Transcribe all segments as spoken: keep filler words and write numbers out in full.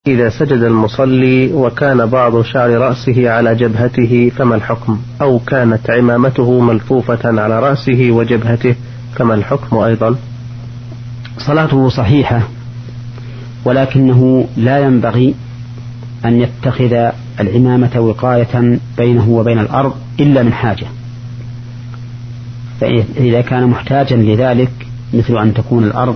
إذا سجد المصلي وكان بعض شعر رأسه على جبهته فما الحكم؟ أو كانت عمامته ملفوفة على رأسه وجبهته فما الحكم أيضا؟ صلاته صحيحة، ولكنه لا ينبغي أن يتخذ العمامة وقاية بينه وبين الأرض إلا من حاجة. فإذا كان محتاجا لذلك، مثل أن تكون الأرض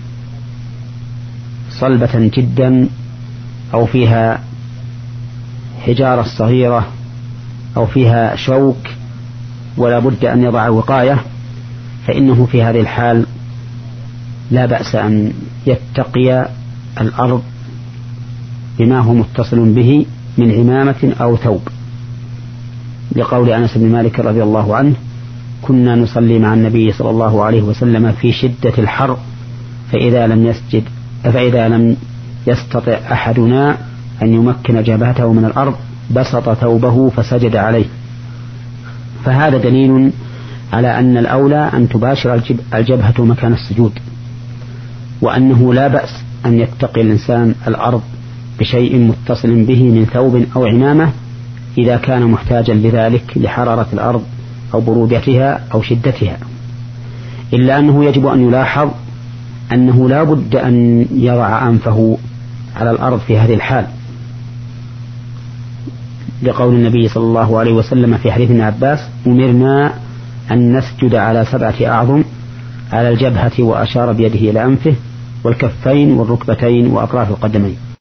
صلبة جدا أو فيها حجارة صغيرة أو فيها شوك ولا بد أن يضع وقاية، فإنه في هذه الحال لا بأس أن يتقي الأرض بما هو متصل به من عمامة أو ثوب، لقول أنس بن مالك رضي الله عنه: كنا نصلي مع النبي صلى الله عليه وسلم في شدة الحر، فإذا لم يسجد فإذا لم يستطع أحدنا أن يمكن جبهته من الأرض بسط ثوبه فسجد عليه. فهذا دليل على أن الأولى أن تباشر الجبهة مكان السجود، وأنه لا بأس أن يتقي الإنسان الأرض بشيء متصل به من ثوب أو عمامة إذا كان محتاجا لذلك لحرارة الأرض أو برودتها أو شدتها، إلا أنه يجب أن يلاحظ أنه لا بد أن يضع أنفه على الأرض في هذه الحال، لقول النبي صلى الله عليه وسلم في حديث ابن عباس: أمرنا أن نسجد على سبعة أعظم، على الجبهة، وأشار بيده إلى أنفه والكفين والركبتين وأطراف القدمين.